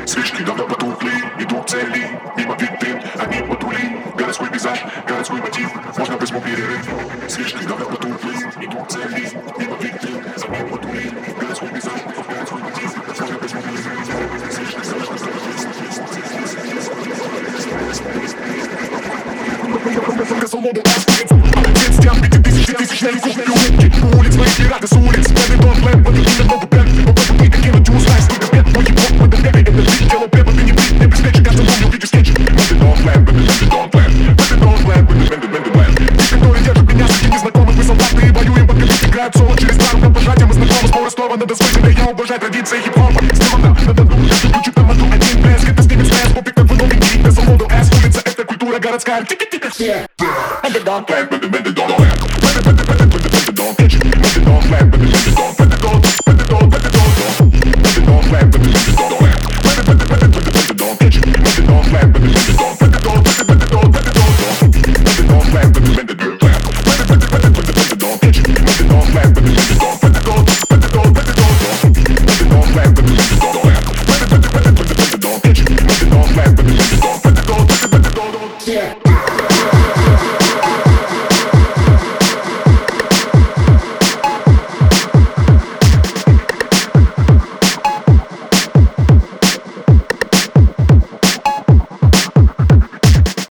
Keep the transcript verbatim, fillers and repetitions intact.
Свечки давно потухли, иду к цели. Мимо витрин, они модули. Городской пейзаж, городской мотив. Можно возьму перерыв. Свечки давно потухли, иду к цели. Мимо витрин, они модули. Городской пейзаж, городской мотив. Можно возьму перерыв. Свечки давно потухли. Ответ стен, пяти тысяч, тысяч на лесу. Улыбки, улиц, мои пираты с улиц. Бэдный дон, блэд, вот именно новый бэнд. Попробуй ты кинуть, узнаешь, сколько бед. Мой хип-хоп, мы добегай, это жить. Делал пепа, ты не брить, не обеспечи. Каждый дом не увидишь скетч. Бэдный дон, блэд, бэдный дон, блэд. Бэдный дон, блэд, бэдный бэдный блэд. Те, которые держат меня, среди незнакомых. Мы солдаты и воюем, пока не играют соло. Через пару рукопожатия мы знакомы. Споры снова надо свой, я обожаю традиции хип-хопа. Сделано, надо ну, я ключик на моту. Один блеск, это снимет стресс. Попик, как вы новенький, ты за моду эс. Улица, это культура городская. Тики-тики, все. Бэдный дон, блэд, бэдный